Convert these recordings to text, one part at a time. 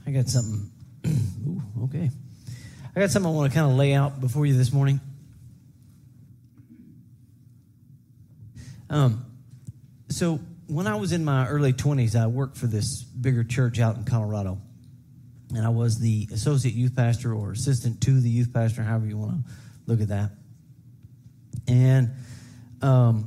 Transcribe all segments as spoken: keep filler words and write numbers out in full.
I got something. Ooh, okay. I got something I want to kind of lay out before you this morning. Um, so when I was in my early twenties, I worked for this bigger church out in Colorado. And I was the associate youth pastor or assistant to the youth pastor, however you want to look at that. And um,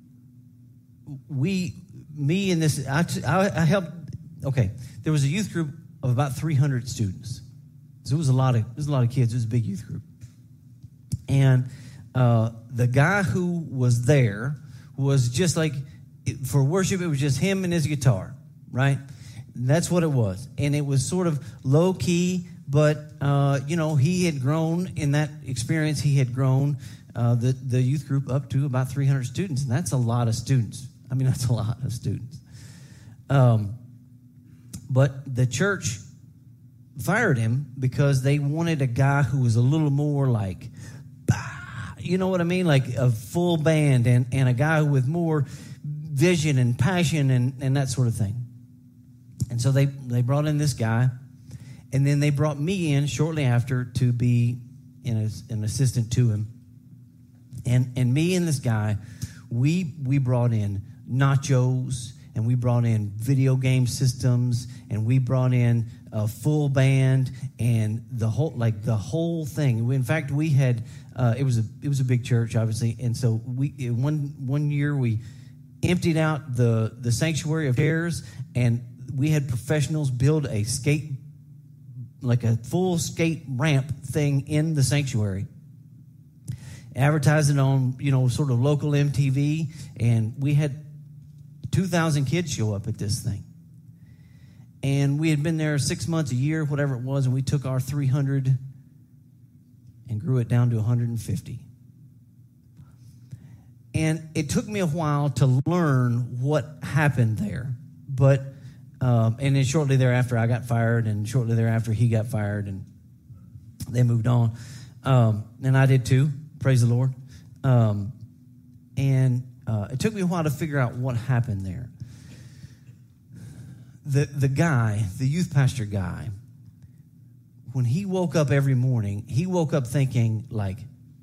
we, me and this, I, I, I helped, okay, there was a youth group of about three hundred students. So it was a lot of, it was a lot of kids. It was a big youth group. And uh, the guy who was there was just like, for worship, it was just him and his guitar, right? That's what it was. And it was sort of low-key, but, uh, you know, he had grown in that experience. He had grown uh, the, the youth group up to about three hundred students, and that's a lot of students. I mean, that's a lot of students. Um, but the church fired him because they wanted a guy who was a little more like, bah, you know what I mean? Like a full band and, and a guy with more vision and passion and, and that sort of thing. And so they, they brought in this guy, and then they brought me in shortly after to be in a, an assistant to him. And and me and this guy, we we brought in nachos, and we brought in video game systems, and we brought in a full band, and the whole like the whole thing. In fact, we had uh, it was a it was a big church, obviously, and so we one one year we emptied out the the sanctuary of chairs, and we had professionals build a skate, like a full skate ramp thing in the sanctuary. Advertised it on, you know, sort of local M T V, and we had two thousand kids show up at this thing. And we had been there six months, a year, whatever it was, and we took our three hundred and grew it down to one hundred fifty. And it took me a while to learn what happened there, but Um, and then shortly thereafter, I got fired, and shortly thereafter, he got fired, and they moved on. Um, and I did too, praise the Lord. Um, and uh, it took me a while to figure out what happened there. The the guy, the youth pastor guy, when he woke up every morning, he woke up thinking, like,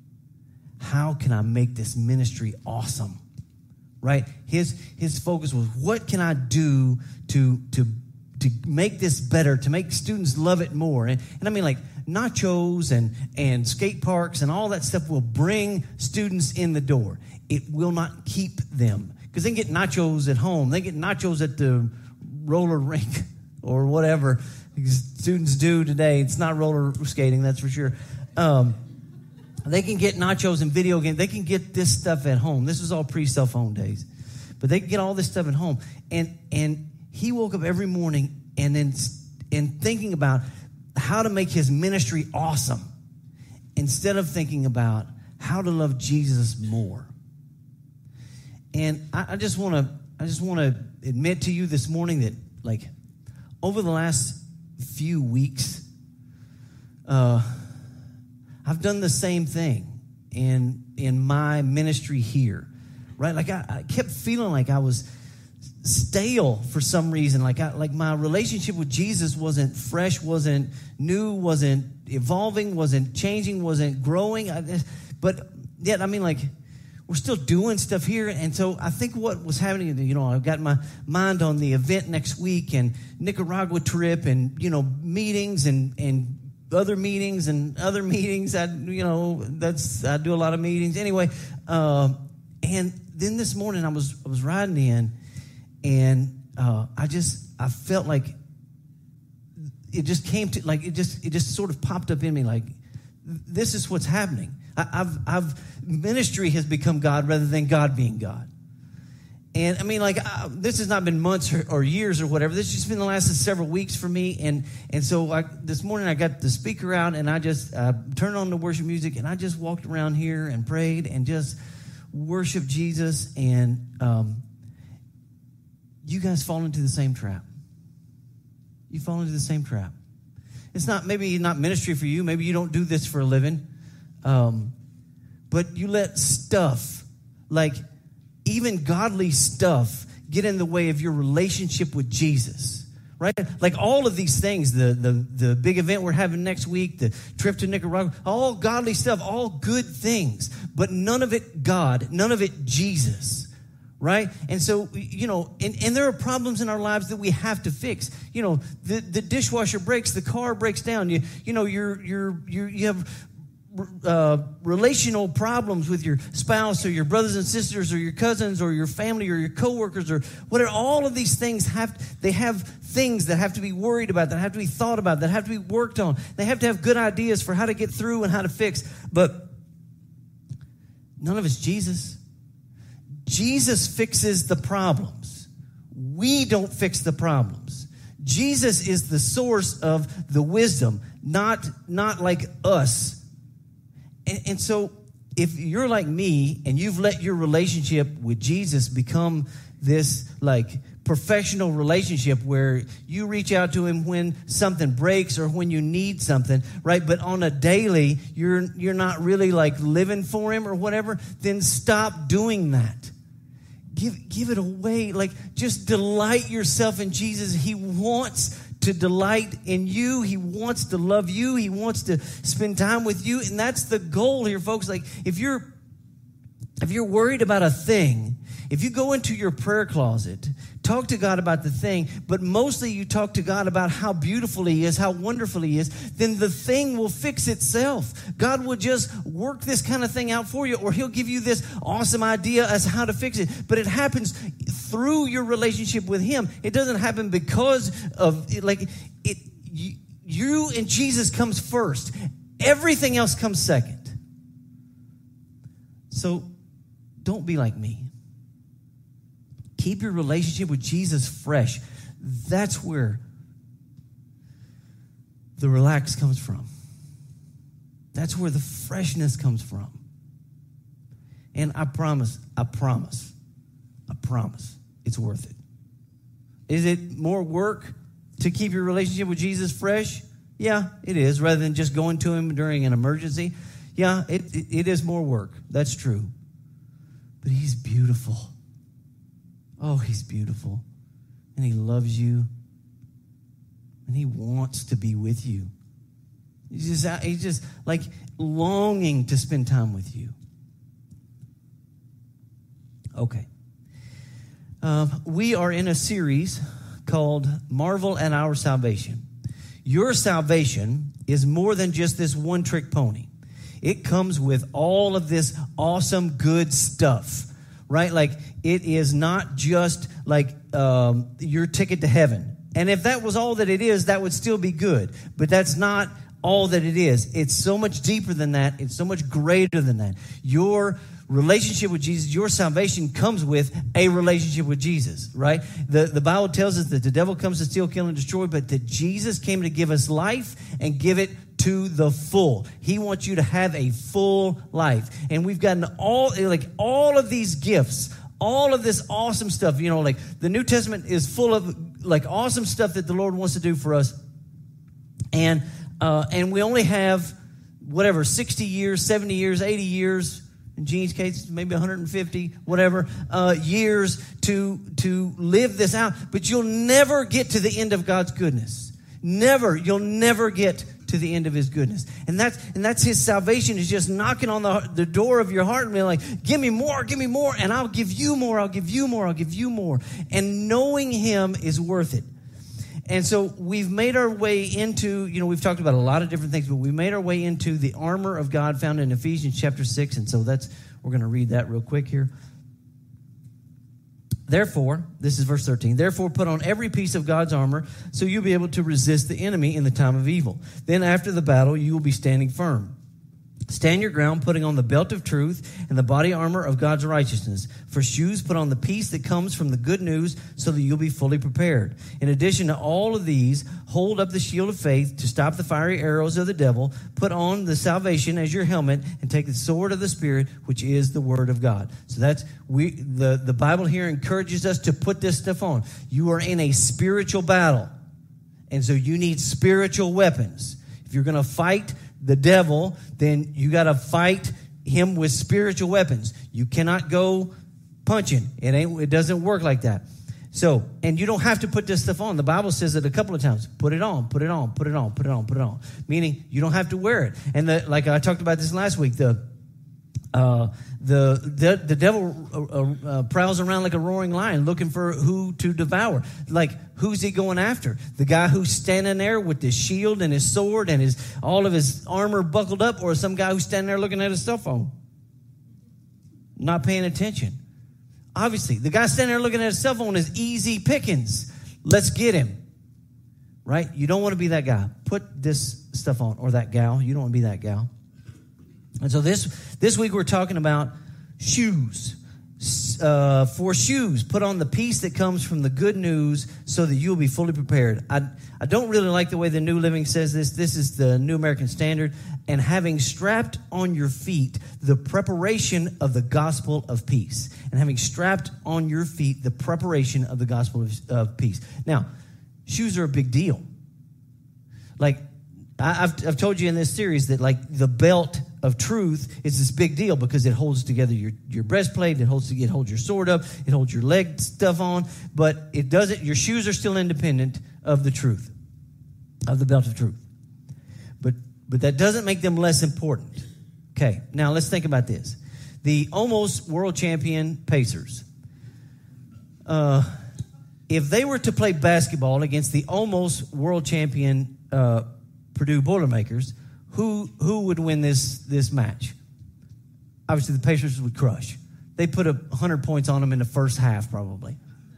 how can I make this ministry awesome? Right? His his focus was, what can I do to to to make this better, to make students love it more? And, and I mean, like, nachos and, and skate parks and all that stuff will bring students in the door. It will not keep them. Because they can get nachos at home. They get nachos at the roller rink or whatever students do today. It's not roller skating, that's for sure. Um They can get nachos and video games. They can get this stuff at home. This was all pre-cell phone days. But they can get all this stuff at home. And and he woke up every morning and then and thinking about how to make his ministry awesome instead of thinking about how to love Jesus more. And I, I just want to I just want to admit to you this morning that, like, over the last few weeks, uh I've done the same thing in in my ministry here, right? Like I, I kept feeling like I was stale for some reason. Like I, like my relationship with Jesus wasn't fresh, wasn't new, wasn't evolving, wasn't changing, wasn't growing. I, but yet, I mean, like, we're still doing stuff here. And so I think what was happening, you know, I've got my mind on the event next week and Nicaragua trip and, you know, meetings and and. other meetings and other meetings. I, you know, that's, I do a lot of meetings. Anyway, uh, and then this morning I was, I was riding in, and uh, I just, I felt like it just came to, like, it just, it just sort of popped up in me, like, this is what's happening. I, I've, I've, ministry has become God rather than God being God. And I mean, like, uh, this has not been months or, or years or whatever. This has just been the last several weeks for me. And and so I, this morning I got the speaker out, and I just uh, turned on the worship music, and I just walked around here and prayed and just worshiped Jesus. And um, you guys fall into the same trap. You fall into the same trap. It's not, maybe not ministry for you. Maybe you don't do this for a living. Um, but you let stuff, like, even godly stuff, get in the way of your relationship with Jesus, right? Like all of these things, the, the, the big event we're having next week, the trip to Nicaragua, all godly stuff, all good things, but none of it God, none of it Jesus, right? And so, you know, and, and there are problems in our lives that we have to fix. You know, the, the dishwasher breaks, the car breaks down, you, you know, you're, you're, you're, you have Uh, relational problems with your spouse or your brothers and sisters or your cousins or your family or your coworkers or whatever. All of these things have, they have things that have to be worried about, that have to be thought about, that have to be worked on. They have to have good ideas for how to get through and how to fix. But none of it's Jesus. Jesus fixes the problems. We don't fix the problems. Jesus is the source of the wisdom, not, not like us. And, and so if you're like me and you've let your relationship with Jesus become this like professional relationship where you reach out to him when something breaks or when you need something, right? But on a daily, you're you're not really like living for him or whatever, then stop doing that. Give give it away. Like just delight yourself in Jesus. He wants to delight in you. He wants to love you. He wants to spend time with you. And that's the goal here, folks. Like if you're, if you're worried about a thing, if you go into your prayer closet, talk to God about the thing, but mostly you talk to God about how beautiful he is, how wonderful he is, then the thing will fix itself. God will just work this kind of thing out for you, or he'll give you this awesome idea as how to fix it. But it happens through your relationship with him. It doesn't happen because of it, like it. You, you and Jesus comes first. Everything else comes second. So don't be like me. Keep your relationship with Jesus fresh. That's where the relax comes from. That's where the freshness comes from. And I promise, I promise, I promise it's worth it. Is it more work to keep your relationship with Jesus fresh? Yeah, it is. Rather than just going to him during an emergency. Yeah, it, it, it is more work. That's true. But he's beautiful. Oh, he's beautiful. And he loves you. And he wants to be with you. He's just, he's just like longing to spend time with you. Okay. Um, we are in a series called Marvel at Our Salvation. Your salvation is more than just this one-trick pony. It comes with all of this awesome, good stuff, right? Like, it is not just like um, your ticket to heaven. And if that was all that it is, that would still be good. But that's not all that it is. It's so much deeper than that. It's so much greater than that. Your relationship with Jesus, your salvation comes with a relationship with Jesus, right? The, the Bible tells us that the devil comes to steal, kill, and destroy, but that Jesus came to give us life and give it to the full. He wants you to have a full life. And we've gotten all, like all of these gifts, all of this awesome stuff, you know, like the New Testament is full of like awesome stuff that the Lord wants to do for us. And, uh, and we only have whatever, sixty years, seventy years, eighty years, in Gene's case, maybe one hundred fifty, whatever, uh, years to, to live this out. But you'll never get to the end of God's goodness. Never. You'll never get to the end of his goodness. And that's, and that's his salvation is just knocking on the, the door of your heart and being like, give me more, give me more, and I'll give you more, I'll give you more, I'll give you more. And knowing him is worth it. And so we've made our way into, you know, we've talked about a lot of different things, but we made our way into the armor of God found in Ephesians chapter six. And so that's, we're going to read that real quick here. Therefore, this is verse thirteen, therefore put on every piece of God's armor so you'll be able to resist the enemy in the time of evil. Then after the battle, you will be standing firm. Stand your ground, putting on the belt of truth and the body armor of God's righteousness. For shoes, put on the peace that comes from the good news so that you'll be fully prepared. In addition to all of these, hold up the shield of faith to stop the fiery arrows of the devil. Put on the salvation as your helmet and take the sword of the Spirit, which is the word of God. So that's, we, the, the Bible here encourages us to put this stuff on. You are in a spiritual battle. And so you need spiritual weapons. If you're going to fight the devil, then you got to fight him with spiritual weapons. You cannot go punching. It ain't. It doesn't work like that. So, and you don't have to put this stuff on. The Bible says it a couple of times. Put it on, put it on, put it on, put it on, put it on. Meaning you don't have to wear it. And the, like I talked about this last week, the uh, the, the the devil uh, uh, prowls around like a roaring lion looking for who to devour. Like, who's he going after? The guy who's standing there with his shield and his sword and his all of his armor buckled up, or some guy who's standing there looking at his cell phone, not paying attention? Obviously, the guy standing there looking at his cell phone is easy pickings. Let's get him, right? You don't want to be that guy. Put this stuff on, or that gal. You don't want to be that gal. And so this this week we're talking about shoes. Uh, for shoes, put on the peace that comes from the good news so that you'll be fully prepared. I, I don't really like the way the New Living says this. This is the New American Standard. And having strapped on your feet the preparation of the gospel of peace. And having strapped on your feet the preparation of the gospel of, of peace. Now, shoes are a big deal. Like, I, I've, I've told you in this series that, like, the belt of truth is this big deal because it holds together your, your breastplate, it holds it holds your sword up, it holds your leg stuff on, but it doesn't. Your shoes are still independent of the truth, of the belt of truth. But but that doesn't make them less important. Okay, now let's think about this. The almost world champion Pacers. Uh, if they were to play basketball against the almost world champion uh, Purdue Boilermakers, Who who would win this this match? Obviously, the Pacers would crush. They put a hundred points on them in the first half, probably.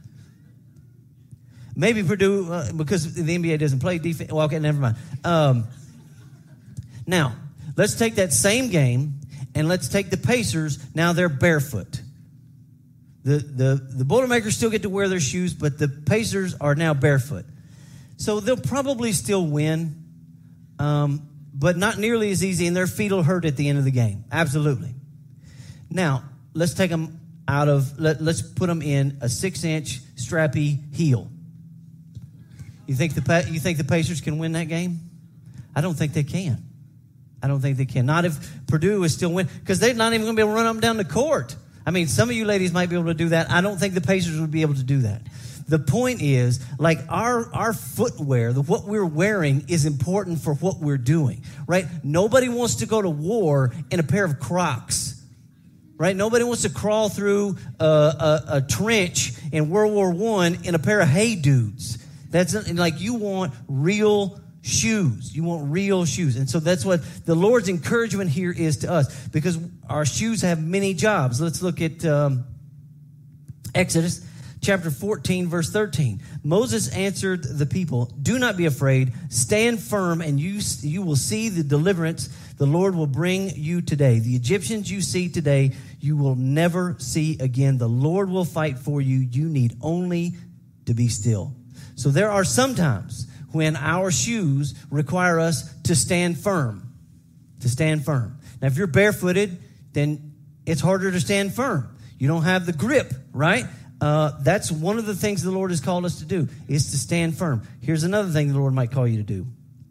Maybe Purdue, uh, because the N B A doesn't play defense. Well, okay, never mind. Um, now, let's take that same game and let's take the Pacers. Now they're barefoot. The the the Boilermakers still get to wear their shoes, but the Pacers are now barefoot. So they'll probably still win. Um, But not nearly as easy, and their feet will hurt at the end of the game. Absolutely. Now, let's take them out of, let, let's put them in a six-inch strappy heel. You think the you think the Pacers can win that game? I don't think they can. I don't think they can. Not if Purdue is still winning, because they're not even going to be able to run up and down the court. I mean, some of you ladies might be able to do that. I don't think the Pacers would be able to do that. The point is, like, our our footwear, the, what we're wearing is important for what we're doing, right? Nobody wants to go to war in a pair of Crocs, right? Nobody wants to crawl through a, a, a trench in World War One in a pair of Hey Dudes. That's like, you want real shoes. You want real shoes. And so that's what the Lord's encouragement here is to us, because our shoes have many jobs. Let's look at um, Exodus chapter fourteen, verse thirteen. Moses answered the people, "Do not be afraid. Stand firm, and you, you will see the deliverance the Lord will bring you today. The Egyptians you see today, you will never see again. The Lord will fight for you. You need only to be still." So there are some times when our shoes require us to stand firm, to stand firm. Now, if you're barefooted, then it's harder to stand firm. You don't have the grip, right? Uh, that's one of the things the Lord has called us to do, is to stand firm. Here's another thing the Lord might call you to do.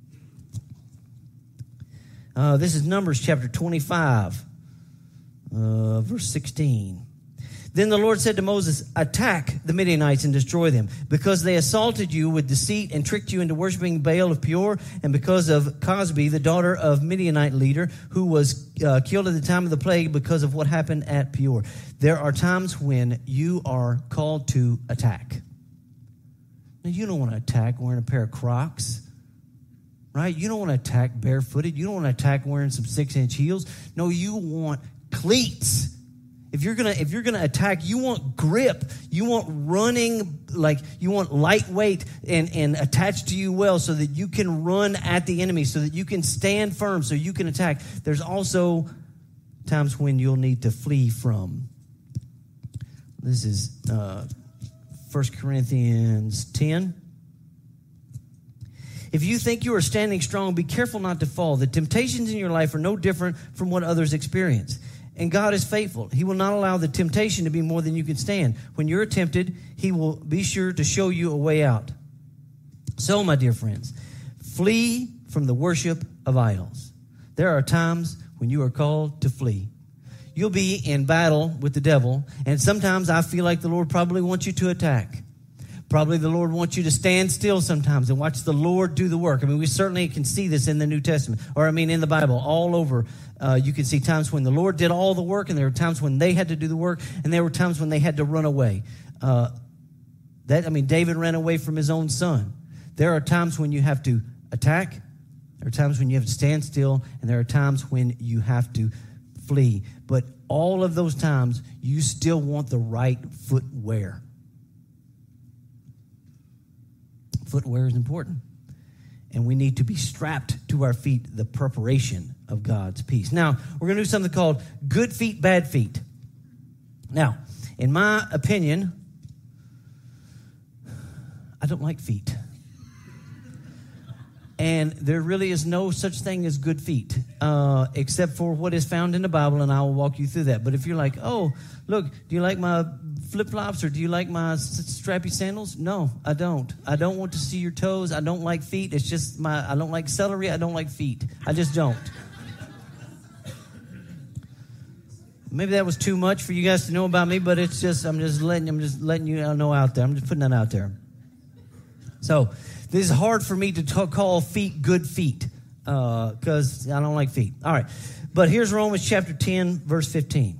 Uh, this is Numbers chapter twenty-five, uh, verse sixteen. Then the Lord said to Moses, "Attack the Midianites and destroy them, because they assaulted you with deceit and tricked you into worshiping Baal of Peor, and because of Cosbi, the daughter of Midianite leader, who was uh, killed at the time of the plague because of what happened at Peor." There are times when you are called to attack. Now, you don't want to attack wearing a pair of Crocs, right? You don't want to attack barefooted. You don't want to attack wearing some six-inch heels. No, you want cleats. If you're gonna if you're gonna attack, you want grip. You want running, like you want lightweight and, and attached to you well, so that you can run at the enemy, so that you can stand firm, so you can attack. There's also times when you'll need to flee from. This is uh, First Corinthians ten. If you think you are standing strong, be careful not to fall. The temptations in your life are no different from what others experience. And God is faithful. He will not allow the temptation to be more than you can stand. When you're tempted, he will be sure to show you a way out. So, my dear friends, flee from the worship of idols. There are times when you are called to flee. You'll be in battle with the devil, and sometimes I feel like the Lord probably wants you to attack. Probably the Lord wants you to stand still sometimes and watch the Lord do the work. I mean, we certainly can see this in the New Testament, or I mean in the Bible, all over. Uh, you can see times when the Lord did all the work, and there were times when they had to do the work, and there were times when they had to run away. Uh, that I mean, David ran away from his own son. There are times when you have to attack. There are times when you have to stand still, and there are times when you have to flee. But all of those times, you still want the right footwear. Footwear is important. And we need to be strapped to our feet, the preparation of God's peace. Now, we're going to do something called good feet, bad feet. Now, in my opinion, I don't like feet. And there really is no such thing as good feet, uh, except for what is found in the Bible, and I will walk you through that. But if you're like, oh, look, do you like my flip-flops or do you like my strappy sandals? No, I don't. I don't want to see your toes. I don't like feet. It's just my, I don't like celery. I don't like feet. I just don't. Maybe that was too much for you guys to know about me, but it's just, I'm just letting, I'm just letting you know out there. I'm just putting that out there. So, this is hard for me to talk, call feet good feet because uh, I don't like feet. All right. But here's Romans chapter ten, verse fifteen.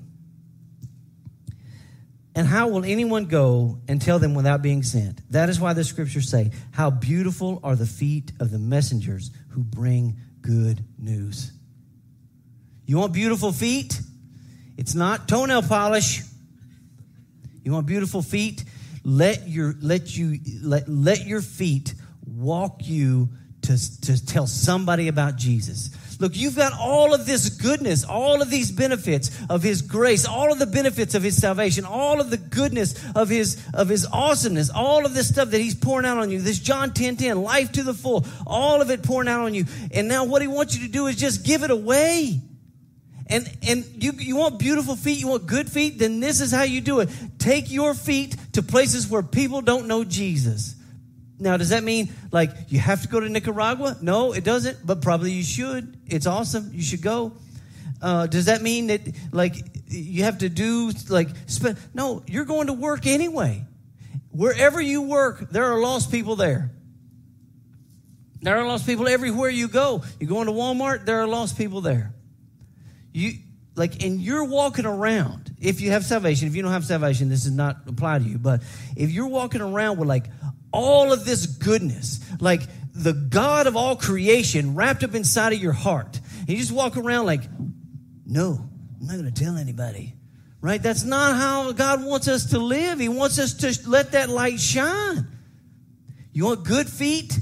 And how will anyone go and tell them without being sent? That is why the scriptures say, how beautiful are the feet of the messengers who bring good news. You want beautiful feet? It's not toenail polish. You want beautiful feet? Let your, let you, let, let your feet walk you to, to tell somebody about Jesus. Look, you've got all of this goodness, all of these benefits of his grace, all of the benefits of his salvation, all of the goodness of his, of his awesomeness, all of this stuff that he's pouring out on you. This John ten ten, life to the full, all of it pouring out on you. And now what he wants you to do is just give it away. And and you you want beautiful feet, you want good feet, then this is how you do it. Take your feet to places where people don't know Jesus. Now, does that mean, like, you have to go to Nicaragua? No, it doesn't, but probably you should. It's awesome. You should go. Uh, does that mean that, like, you have to do, like, spend? No, you're going to work anyway. Wherever you work, there are lost people there. There are lost people everywhere you go. You go into Walmart, there are lost people there. You like, and you're walking around. If you have salvation, if you don't have salvation, this does not apply to you. But if you're walking around with like all of this goodness, like the God of all creation wrapped up inside of your heart, and you just walk around like, no, I'm not going to tell anybody. Right? That's not how God wants us to live. He wants us to let that light shine. You want good feet?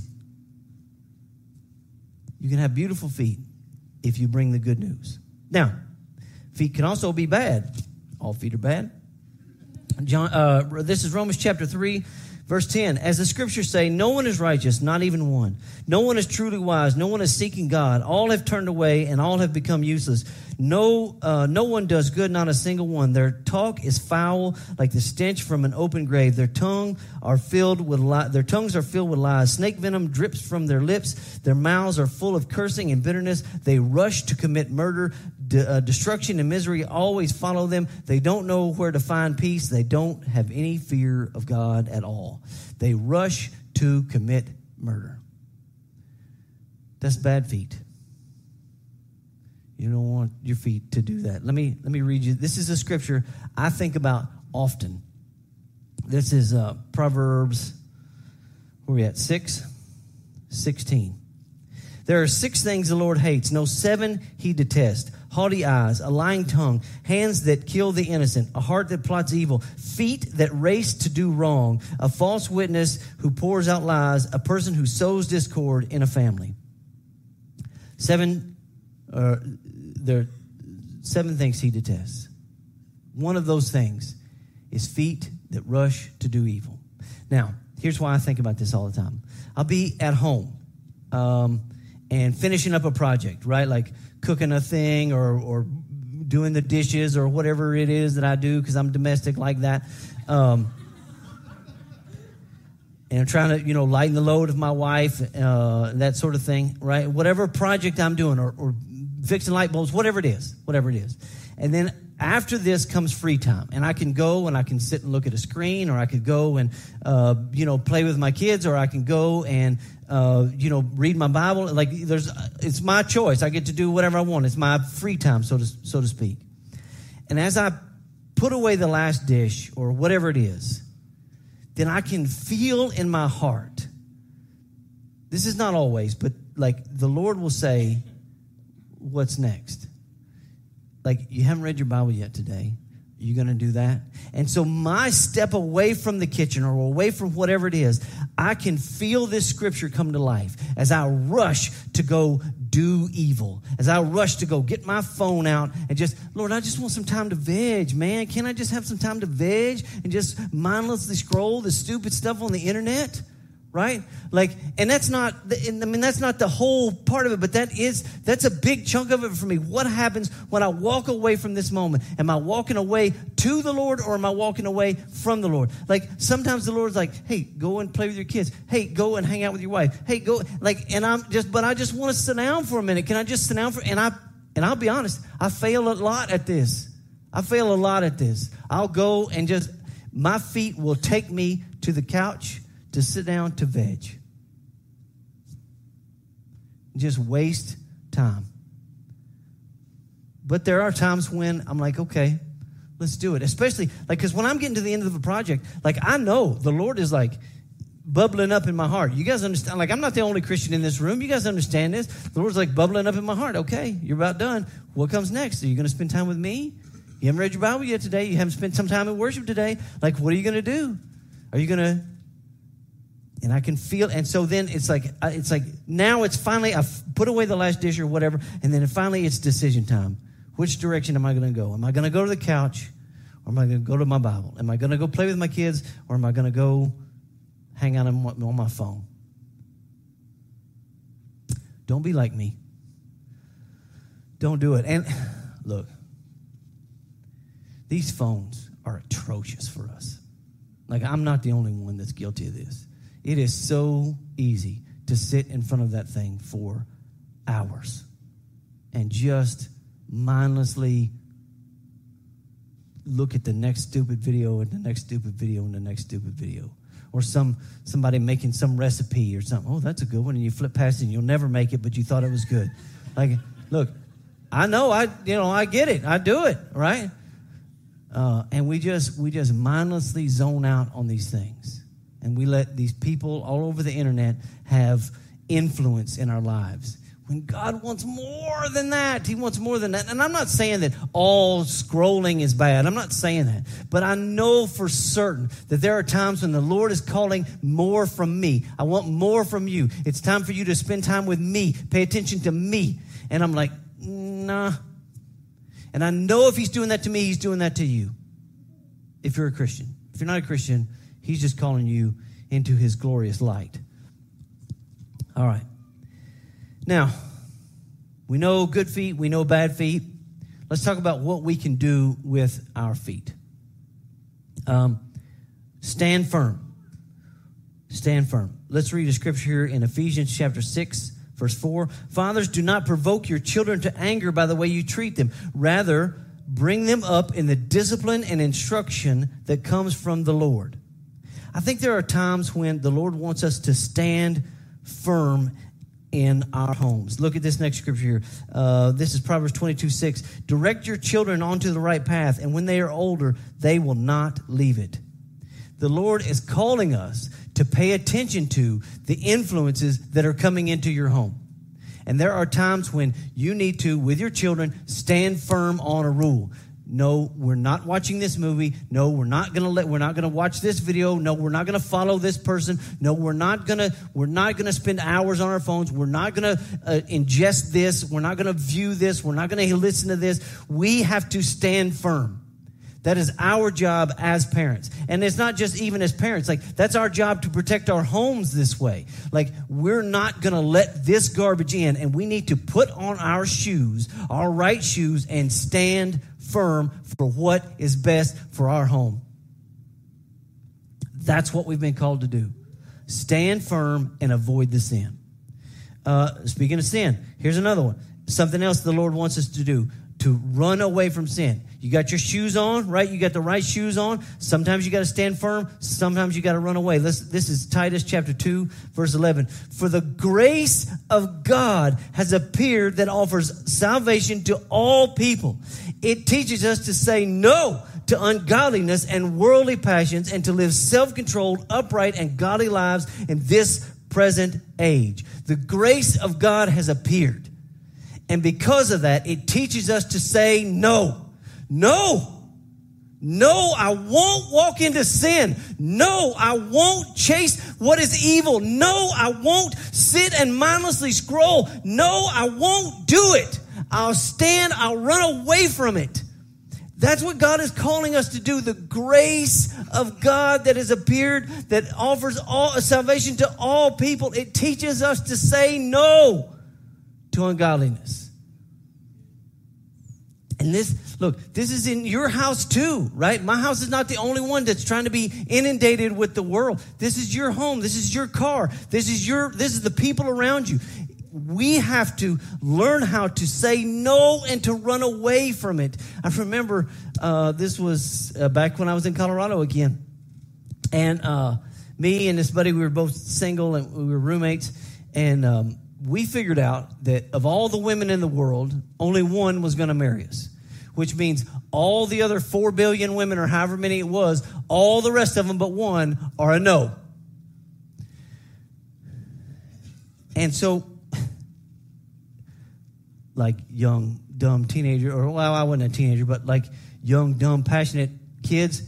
You can have beautiful feet if you bring the good news. Now, feet can also be bad. All feet are bad. John, uh, this is Romans chapter three, verse ten. As the scriptures say, no one is righteous, not even one. No one is truly wise. No one is seeking God. All have turned away and all have become useless. No, uh, no one does good, not a single one. Their talk is foul, like the stench from an open grave. Their tongue are filled with li- their tongues are filled with lies. Snake venom drips from their lips. Their mouths are full of cursing and bitterness. They rush to commit murder. De- uh, destruction and misery always follow them. They don't know where to find peace. They don't have any fear of God at all. They rush to commit murder. That's bad feet. You don't want your feet to do that. Let me let me read you. This is a scripture I think about often. This is uh, Proverbs, where are we at? six, sixteen. There are six things the Lord hates. No, seven he detests. Haughty eyes, a lying tongue, hands that kill the innocent, a heart that plots evil, feet that race to do wrong, a false witness who pours out lies, a person who sows discord in a family. Seven, uh, there are seven things he detests. One of those things is feet that rush to do evil. Now, here's why I think about this all the time. I'll be at home um, and finishing up a project, right? Like cooking a thing or, or doing the dishes or whatever it is that I do because I'm domestic like that. Um, and I'm trying to, you know, lighten the load of my wife, uh, that sort of thing, right? Whatever project I'm doing or, or fixing light bulbs, whatever it is, whatever it is. And then after this comes free time. And I can go and I can sit and look at a screen, or I could go and, uh, you know, play with my kids, or I can go and, uh, you know, read my Bible. Like, there's, it's my choice. I get to do whatever I want. It's my free time, so to, so to speak. And as I put away the last dish or whatever it is, then I can feel in my heart. This is not always, but like the Lord will say, what's next? Like, you haven't read your Bible yet today. Are you going to do that? And so my step away from the kitchen or away from whatever it is, I can feel this scripture come to life as I rush to go do evil, as I rush to go get my phone out and just, Lord, I just want some time to veg, man. Can I just have some time to veg and just mindlessly scroll the stupid stuff on the internet? Right? Like, and that's not, I mean, that's not the whole part of it, but that is, that's a big chunk of it for me. What happens when I walk away from this moment? Am I walking away to the Lord, or am I walking away from the Lord? Like, sometimes the Lord's like, hey, go and play with your kids. Hey, go and hang out with your wife. Hey, go, like, and I'm just, but I just want to sit down for a minute. Can I just sit down for, and I, and I'll be honest, I fail a lot at this. I fail a lot at this. I'll go and just, my feet will take me to the couch to sit down to veg. Just waste time. But there are times when I'm like, okay, let's do it. Especially, like, because when I'm getting to the end of a project, like, I know the Lord is, like, bubbling up in my heart. You guys understand? Like, I'm not the only Christian in this room. You guys understand this? The Lord's, like, bubbling up in my heart. Okay, you're about done. What comes next? Are you going to spend time with me? You haven't read your Bible yet today. You haven't spent some time in worship today. Like, what are you going to do? Are you going to... And I can feel, and so then it's like, it's like, now it's finally, I've put away the last dish or whatever, and then finally it's decision time. Which direction am I going to go? Am I going to go to the couch, or am I going to go to my Bible? Am I going to go play with my kids, or am I going to go hang out on my phone? Don't be like me. Don't do it. And look, these phones are atrocious for us. Like, I'm not the only one that's guilty of this. It is so easy to sit in front of that thing for hours and just mindlessly look at the next stupid video and the next stupid video and the next stupid video. Or some somebody making some recipe or something. Oh, that's a good one. And you flip past it and you'll never make it, but you thought it was good. Like, look, I know, I you know, I get it. I do it, right? Uh, and we just we just mindlessly zone out on these things. And we let these people all over the internet have influence in our lives. When God wants more than that. He wants more than that. And I'm not saying that all scrolling is bad. I'm not saying that. But I know for certain that there are times when the Lord is calling more from me. I want more from you. It's time for you to spend time with me. Pay attention to me. And I'm like, nah. And I know if he's doing that to me, he's doing that to you. If you're a Christian. If you're not a Christian, he's just calling you into his glorious light. All right. Now, we know good feet, we know bad feet. Let's talk about what we can do with our feet. Um, stand firm. Stand firm. Let's read a scripture here in Ephesians chapter six, verse four. Fathers, do not provoke your children to anger by the way you treat them. Rather, bring them up in the discipline and instruction that comes from the Lord. I think there are times when the Lord wants us to stand firm in our homes. Look at this next scripture here. Uh, this is Proverbs twenty-two six. Direct your children onto the right path, and when they are older, they will not leave it. The Lord is calling us to pay attention to the influences that are coming into your home. And there are times when you need to, with your children, stand firm on a rule. No, we're not watching this movie. No, we're not going to let, we're not going to watch this video. No, we're not going to follow this person. No, we're not going to, we're not going to spend hours on our phones. We're not going to uh, ingest this. We're not going to view this. We're not going to listen to this. We have to stand firm. That is our job as parents. And it's not just even as parents. Like, that's our job to protect our homes this way. Like, we're not going to let this garbage in, and we need to put on our shoes, our right shoes, and stand firm for what is best for our home. That's what we've been called to do. Stand firm and avoid the sin. Uh, speaking of sin, here's another one. Something else the Lord wants us to do. to run away from sin. You got your shoes on, right? You got the right shoes on. Sometimes you got to stand firm. Sometimes you got to run away. This, this is Titus chapter two, verse eleven. For the grace of God has appeared that offers salvation to all people. It teaches us to say no to ungodliness and worldly passions and to live self-controlled, upright, and godly lives in this present age. The grace of God has appeared. And because of that, it teaches us to say no. No. No, I won't walk into sin. No, I won't chase what is evil. No, I won't sit and mindlessly scroll. No, I won't do it. I'll stand, I'll run away from it. That's what God is calling us to do. The grace of God that has appeared, that offers all salvation to all people. It teaches us to say no to ungodliness. And this, look, this is in your house too, right? My house is not the only one that's trying to be inundated with the world. This is your home. This is your car. This is your, this is the people around you. We have to learn how to say no and to run away from it. I remember uh, this was uh, back when I was in Colorado again. And uh, me and this buddy, we were both single and we were roommates. And um, we figured out that of all the women in the world, only one was going to marry us. Which means all the other four billion women or however many it was, all the rest of them but one are a no. And so, like young, dumb teenager, or well, I wasn't a teenager, but like young, dumb, passionate kids,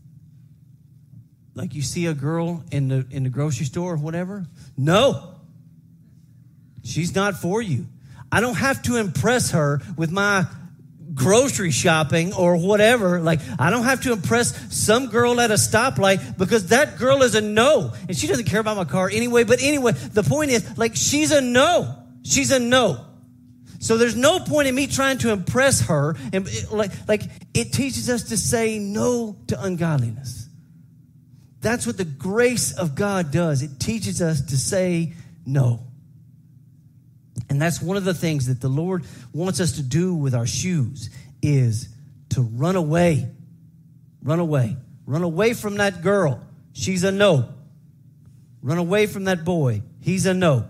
like you see a girl in the in the grocery store or whatever, no, she's not for you. I don't have to impress her with my grocery shopping or whatever. Like, I don't have to impress some girl at a stoplight because that girl is a no. And she doesn't care about my car anyway. But anyway, the point is, like, she's a no. She's a no. So there's no point in me trying to impress her. And it, like, like it teaches us to say no to ungodliness. That's what the grace of God does. It teaches us to say no. And that's one of the things that the Lord wants us to do with our shoes is to run away. Run away. Run away from that girl. She's a no. Run away from that boy. He's a no.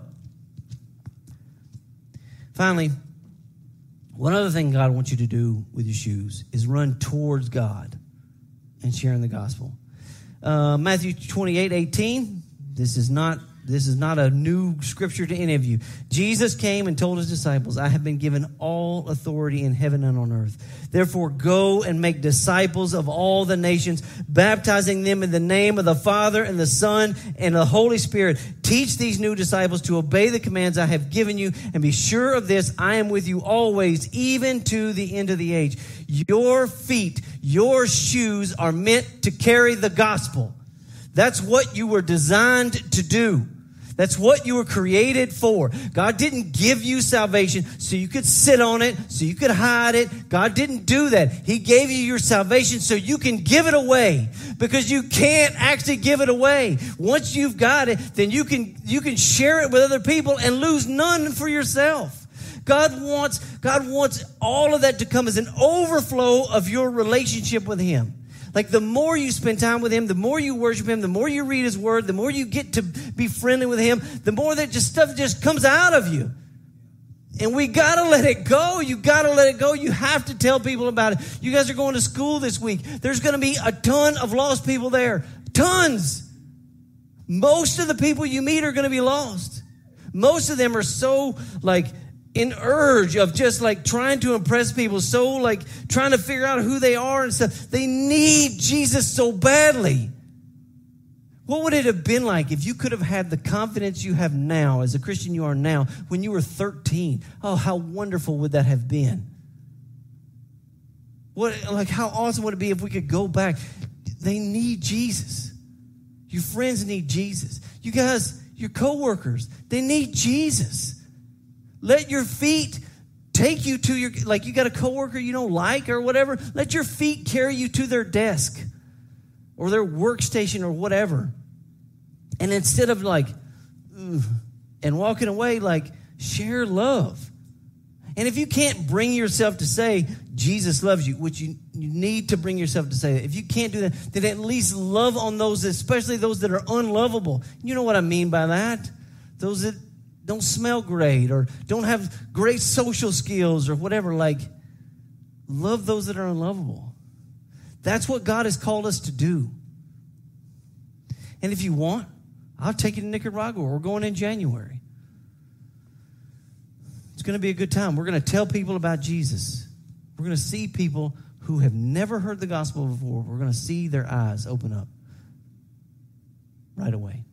Finally, one other thing God wants you to do with your shoes is run towards God and sharing the gospel. Uh, Matthew twenty-eight eighteen. This is not This is not a new scripture to any of you. Jesus came and told his disciples, I have been given all authority in heaven and on earth. Therefore, go and make disciples of all the nations, baptizing them in the name of the Father and the Son and the Holy Spirit. Teach these new disciples to obey the commands I have given you, and be sure of this, I am with you always, even to the end of the age. Your feet, your shoes are meant to carry the gospel. That's what you were designed to do. That's what you were created for. God didn't give you salvation so you could sit on it, so you could hide it. God didn't do that. He gave you your salvation so you can give it away, because you can't actually give it away. Once you've got it, then you can you can share it with other people and lose none for yourself. God wants God wants all of that to come as an overflow of your relationship with him. Like, the more you spend time with him, the more you worship him, the more you read his word, the more you get to be friendly with him, the more that just stuff just comes out of you. And we got to let it go. You got to let it go. You have to tell people about it. You guys are going to school this week. There's going to be a ton of lost people there. Tons. Most of the people you meet are going to be lost. Most of them are so, like, in urge of just like trying to impress people, so like trying to figure out who they are and stuff. They need Jesus so badly. What would it have been like if you could have had the confidence you have now as a Christian you are now when you were thirteen? Oh, how wonderful would that have been? What, like, how awesome would it be if we could go back? They need Jesus. Your friends need Jesus. You guys, your coworkers, they need Jesus. Let your feet take you to your, like, you got a coworker you don't like or whatever. Let your feet carry you to their desk or their workstation or whatever. And instead of like, ugh, and walking away, like, share love. And if you can't bring yourself to say Jesus loves you, which you, you need to bring yourself to say that, if you can't do that, then at least love on those, especially those that are unlovable. You know what I mean by that? Those that don't smell great or don't have great social skills or whatever. Like, love those that are unlovable. That's what God has called us to do. And if you want, I'll take you to Nicaragua. We're going in January. It's going to be a good time. We're going to tell people about Jesus. We're going to see people who have never heard the gospel before. We're going to see their eyes open up right away.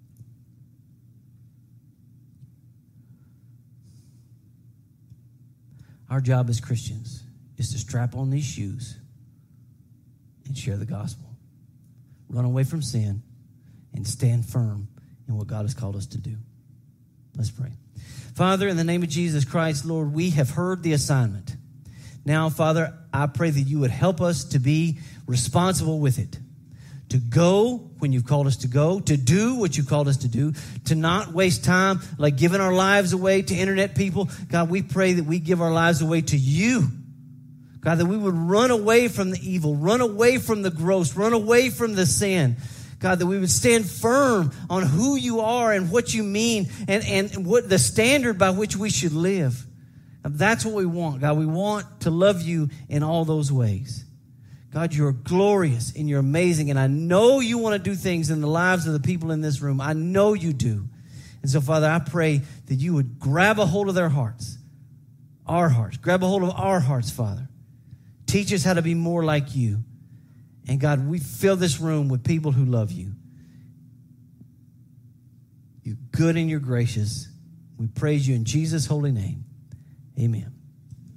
Our job as Christians is to strap on these shoes and share the gospel. Run away from sin and stand firm in what God has called us to do. Let's pray. Father, in the name of Jesus Christ, Lord, we have heard the assignment. Now, Father, I pray that you would help us to be responsible with it. To go when you've called us to go, to do what you've called us to do, to not waste time like giving our lives away to internet people. God, we pray that we give our lives away to you. God, that we would run away from the evil, run away from the gross, run away from the sin. God, that we would stand firm on who you are and what you mean and, and what the standard by which we should live. And that's what we want, God. We want to love you in all those ways. God, you're glorious and you're amazing. And I know you want to do things in the lives of the people in this room. I know you do. And so, Father, I pray that you would grab a hold of their hearts, our hearts. Grab a hold of our hearts, Father. Teach us how to be more like you. And God, we fill this room with people who love you. You're good and you're gracious. We praise you in Jesus' holy name. Amen.